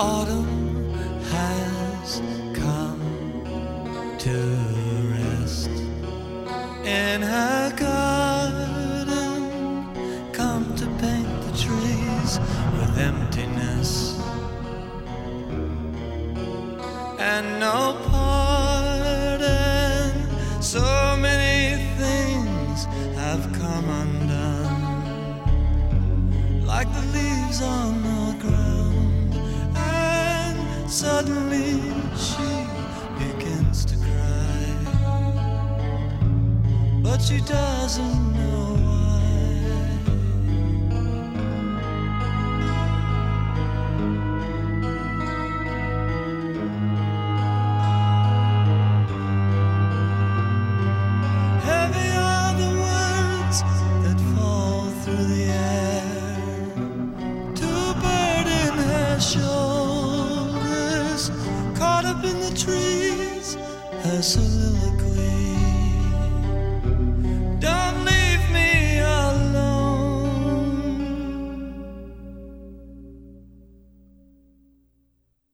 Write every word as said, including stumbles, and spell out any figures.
Autumn has come to rest in her garden, come to paint the trees with emptiness, and no pardon. So many things have come undone, like the leaves on the ground, and suddenly she begins to cry, but she doesn't know why. Heavy are the words that fall through the air to burden her shoulders, caught up in the trees, her soliloquy.